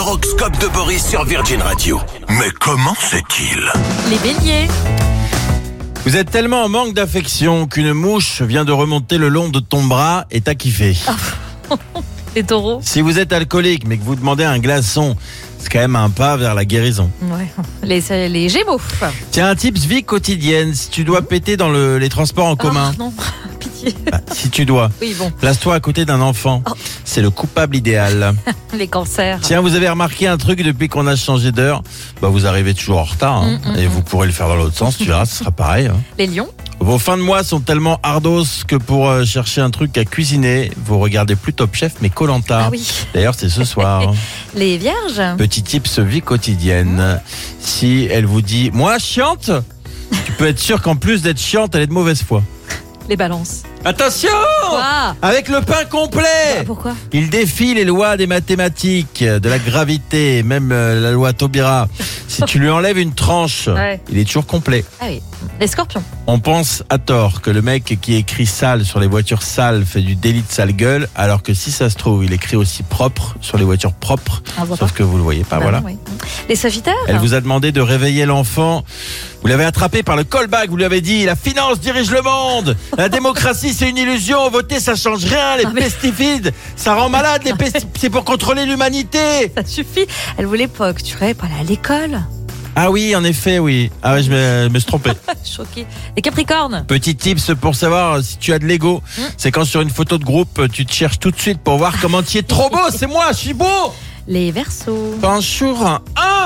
L'horoscope de Boris sur Virgin Radio. Mais comment fait-il ? Les béliers. Vous êtes tellement en manque d'affection qu'une mouche vient de remonter le long de ton bras et t'a kiffé. Les taureaux. Si vous êtes alcoolique mais que vous demandez un glaçon, c'est quand même un pas vers la guérison. Ouais. Les gémeaux. Tiens, un tips vie quotidienne. Si tu dois péter dans les transports en commun, Non, pitié. si tu dois, Oui, bon. place-toi à côté d'un enfant. C'est le coupable idéal. Les cancers. Tiens, vous avez remarqué un truc depuis qu'on a changé d'heure ? Vous arrivez toujours en retard. Et vous pourrez le faire dans l'autre sens, tu verras, ce sera pareil. Les lions. Vos fins de mois sont tellement ardos que pour chercher un truc à cuisiner, vous regardez plus Top Chef mais Koh-Lanta. Ah oui. D'ailleurs, c'est ce soir. Les vierges. Petit tips vie quotidienne. Si elle vous dit « Moi, chiante !» tu peux être sûr qu'en plus d'être chiante, elle est de mauvaise foi. Les balances. Attention ! Quoi ? Avec le pain complet Pourquoi ? Il défie les lois des mathématiques, de la gravité, même la loi Taubira. Si tu lui enlèves une tranche, Ouais. il est toujours complet. Ah oui. Les scorpions. On pense à tort que le mec qui écrit sale sur les voitures sales fait du délit de sale gueule, alors que si ça se trouve, il écrit aussi propre sur les voitures propres. On voit Sauf pas. que vous le voyez pas, voilà. Oui. Les sagittaires. Elle vous a demandé de réveiller l'enfant. Vous l'avez attrapé par le callback. Vous lui avez dit, la finance dirige le monde. La démocratie, c'est une illusion. Voter, ça change rien. Les pesticides, ça rend malade. Les pesticides, c'est pour contrôler l'humanité. Ça suffit. Elle voulait pas que tu rêves pas aller à l'école. Ah oui, en effet, oui. Ah ouais, je me suis trompé. Choquée. Les capricornes. Petit tips pour savoir si tu as de l'ego. C'est quand sur une photo de groupe, tu te cherches tout de suite pour voir comment tu es trop beau. C'est moi, je suis beau. Les verseaux. Bonjour.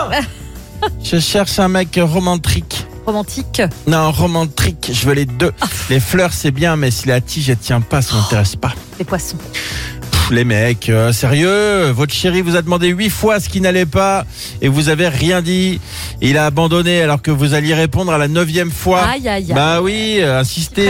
Je cherche un mec romantique. Romantiques. Non, romantique, je veux les deux. Les fleurs, c'est bien, mais si la tige, elle tient pas, ça m'intéresse pas. Les poissons. Les mecs, sérieux, votre chéri vous a demandé 8 fois ce qui n'allait pas et vous avez rien dit. Il a abandonné alors que vous alliez répondre à la 9e fois. Aïe, aïe, aïe. Bah oui, insistez.